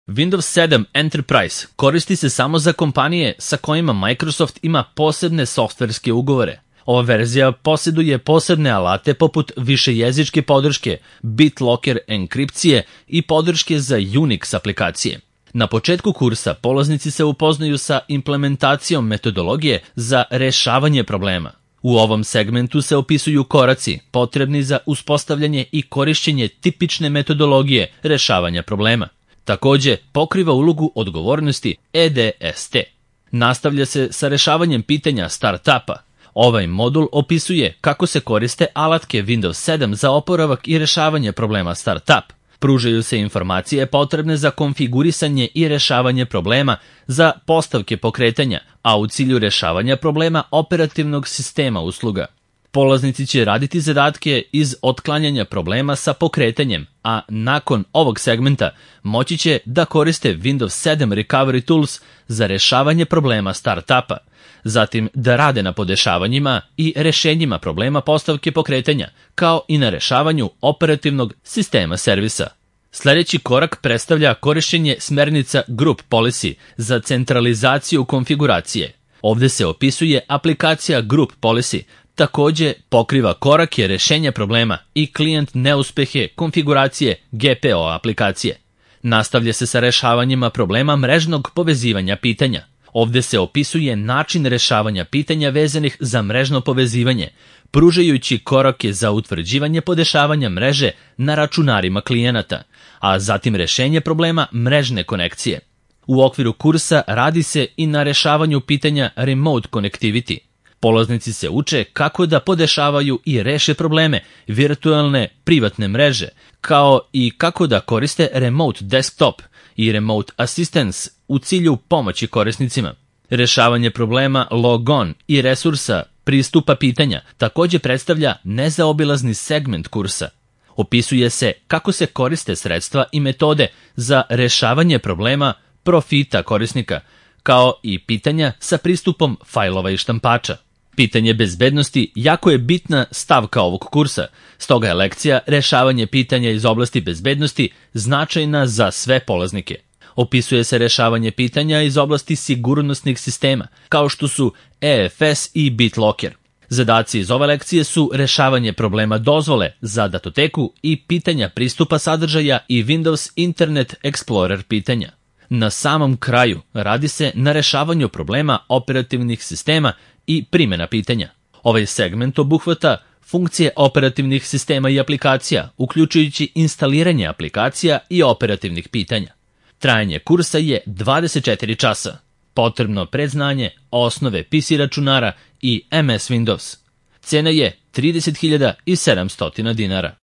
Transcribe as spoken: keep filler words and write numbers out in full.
Windows sedam Enterprise koristi se samo za kompanije sa kojima Microsoft ima posebne softverske ugovore. Ova verzija posjeduje posebne alate poput višejezičke podrške, BitLocker enkripcije i podrške za Unix aplikacije. Na početku kursa polaznici se upoznaju sa implementacijom metodologije za rešavanje problema. U ovom segmentu se opisuju koraci potrebni za uspostavljanje i korišćenje tipične metodologije rešavanja problema. Takođe, pokriva ulogu odgovornosti E D S T. Nastavlja se sa rešavanjem pitanja startupa. Ovaj modul opisuje kako se koriste alatke Windows sedam za oporavak i rešavanje problema startup. Pružaju se informacije potrebne za konfigurisanje i rešavanje problema za postavke pokretanja, a u cilju rešavanja problema operativnog sistema usluga. Polaznici će raditi zadatke iz otklanjanja problema sa pokretanjem, a nakon ovog segmenta moći će da koriste Windows sedam Recovery Tools za rešavanje problema startupa, zatim da rade na podešavanjima i rešenjima problema postavke pokretanja, kao i na rešavanju operativnog sistema servisa. Sljedeći korak predstavlja korišćenje smernica Group Policy za centralizaciju konfiguracije. Ovde se opisuje aplikacija Group Policy, takođe pokriva korake rešenja problema i klijent neuspehe konfiguracije G P O aplikacije. Nastavlja se sa rešavanjima problema mrežnog povezivanja pitanja. Ovde se opisuje način rešavanja pitanja vezanih za mrežno povezivanje, pružajući korake za utvrđivanje podešavanja mreže na računarima klijenata, a zatim rešenje problema mrežne konekcije. U okviru kursa radi se i na rešavanju pitanja Remote Connectivity. Polaznici se uče kako da podešavaju i reše probleme virtualne privatne mreže, kao i kako da koriste Remote Desktop i Remote Assistance u cilju pomoći korisnicima. Rešavanje problema logon i resursa pristupa pitanja takođe predstavlja nezaobilazni segment kursa. Opisuje se kako se koriste sredstva i metode za rešavanje problema profita korisnika, kao i pitanja sa pristupom fajlova i štampača. Pitanje bezbednosti jako je bitna stavka ovog kursa, stoga je lekcija rešavanje pitanja iz oblasti bezbednosti značajna za sve polaznike. Opisuje se rešavanje pitanja iz oblasti sigurnosnih sistema, kao što su E F S i BitLocker. Zadaci iz ove lekcije su rešavanje problema dozvole za datoteku i pitanja pristupa sadržaja i Windows Internet Explorer pitanja. Na samom kraju radi se na rešavanju problema operativnih sistema i primjena pitanja. Ovaj segment obuhvata funkcije operativnih sistema i aplikacija, uključujući instaliranje aplikacija i operativnih pitanja. Trajanje kursa je dvadeset četiri časa. Potrebno predznanje, osnove P C računara i M S Windows. Cena je trideset hiljada sedamsto dinara.